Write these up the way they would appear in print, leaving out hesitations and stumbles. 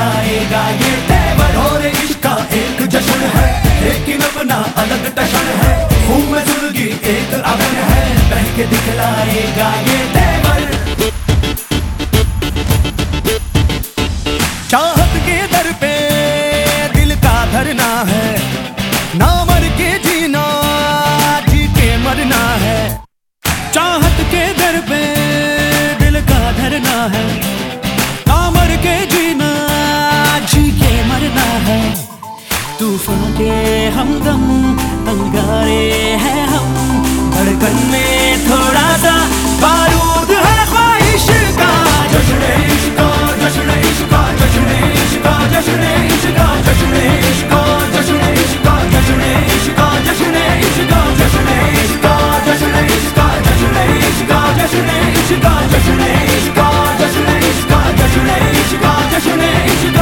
दिखलाएगा ये तेवर। और इश्क का एक जश्न है लेकिन अपना अलग टशन है। खून में जुल्गी एक अगन है, बह के दिखलाएगा ये तेवर। चाहत के दर पे दिल का धरना है, ना मर के जीना जी के मरना है। चाहत के दर पे दिल का धरना है, ना मर के जीना जी के मरना है। तूफान के हमदम अंगारे हैं हम, धड़कन में थोड़ा सा बारूद है ख्वाहिश का। जश्न इश्क जश्न इश्क जश्न इश्क जश्न इश्क जश्न इश्क जश्न इश्क जश्न इश्क जश्न इश्क जश्न इश्क जश्न इश्क जश्न इश्क जश्न इश्क जश्न इश्क जश्न इश्क जश्न इश्क जश्न इश्क।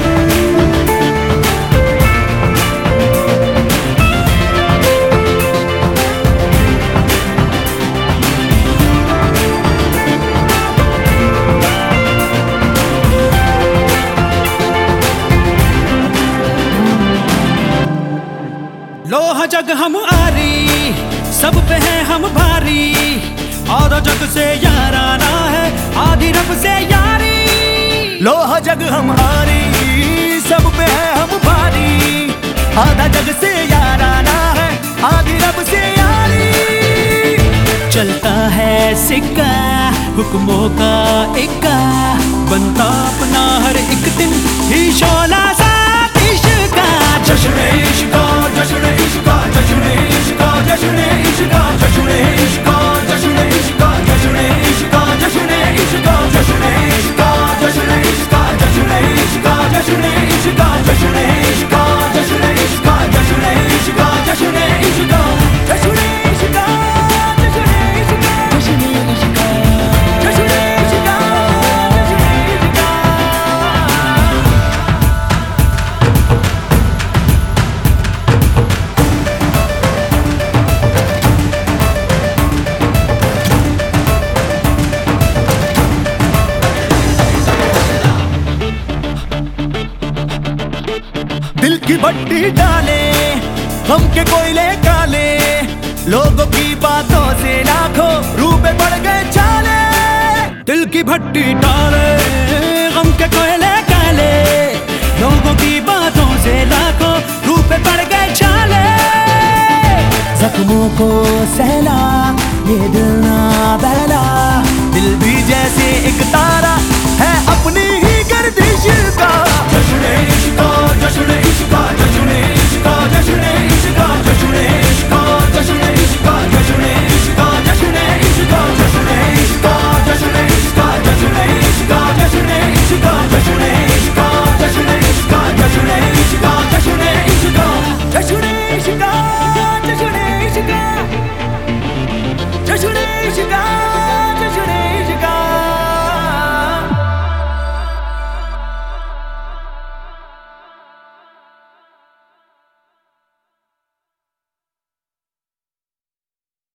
लोहा जग हम आरी, सब पे हैं हम भारी। आधा जग से याराना है, आधी रब से यारी। लोहा जग हम आरी, सब पे हैं हम भारी। आधा जग से याराना है, आधी रब से यारी। चलता है सिक्का हुक्मों का इक्का, बनता अपना हर एक दिन ही शोला सा इश्क का। जश्न इश्क जश्न इश्क जश्न इश्क जश्न इश्क जश्न इश्क जश्न इश्क जश्न इश्क जश्न इश्क जश्न इश्क जश्न इश्क जश्न इश्क जश्न इश्क जश्न इश्क जश्न इश्क जश्न इश्क जश्न इश्क जश्न इश्क दिल की भट्टी डाले गम के कोयले काले, लोगों की बातों से लाखों रूपे पड़ गए चाले। दिल की भट्टी डाले गम के कोयले काले,